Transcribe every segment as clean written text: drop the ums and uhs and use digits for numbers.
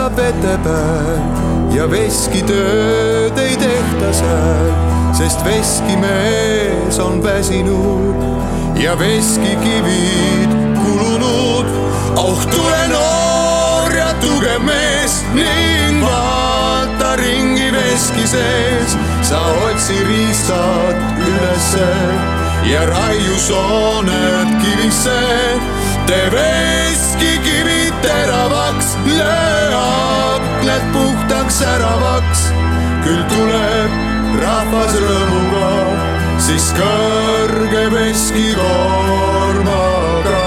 seisab ette peal ja veskitööd ei tehta seal, sest veskimees on väsinud ja veskikivid kulunud. Oh, tule noor ja tugev mees ning vaata ringi veski sees. Sa otsi riistad ülesse ja raiu sooned kivisse. Tee veskikivid teravaks, löö aknad puhtaks säravaks. Küll tuleb rahvas rõõmuga, siis kõrge veskikoormaga.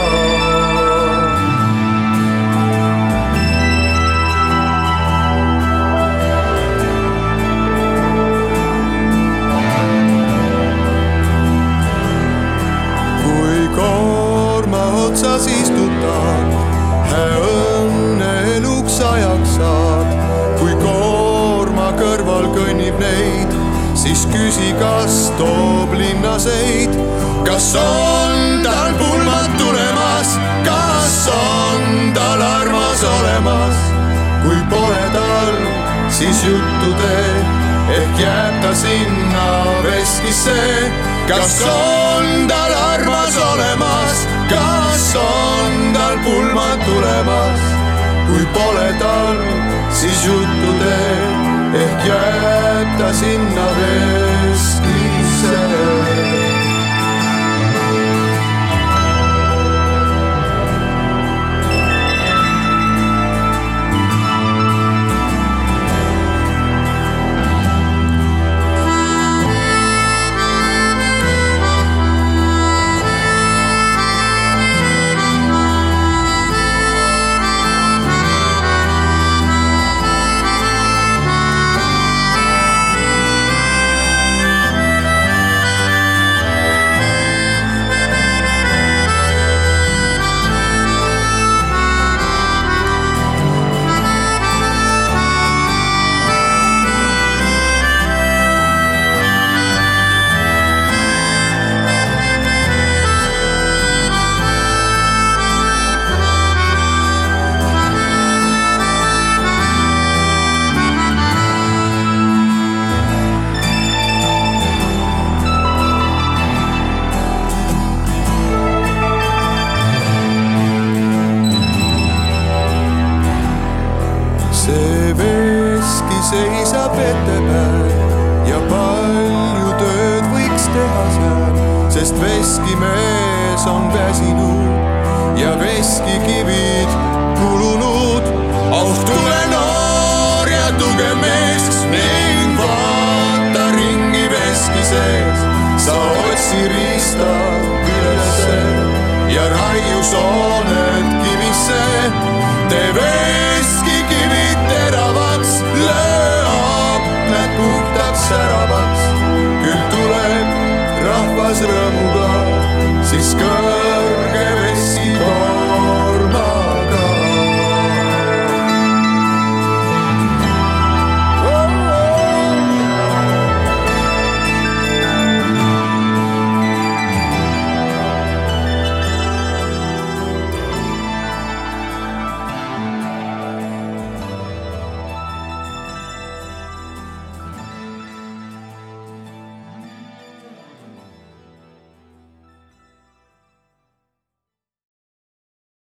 Kui koorma otsas istutad, õnne eluks ajaks saad. Kui koorma kõrval kõnnib neid, siis küsi, kas toob linnaseid. Kas on tal pulmad tulemas, kas on tal armas olemas? Kui pole tal, siis juttu tee, ehk jääb ta sinna veskisse. Kas on tal armas olemas, kas on tal pulmad tulemas? Kui pole tal, siis juttu tee, ehk jääb ta sinna veskisse. See veski seisab ette peal ja palju tööd võiks teha seal, sest veskimees on väsinud ja veskikivid kulunud. Oh, tule noor ja tugev mees ning vaata ringi veski sees. Sa otsi riista ülesse ja raiu soone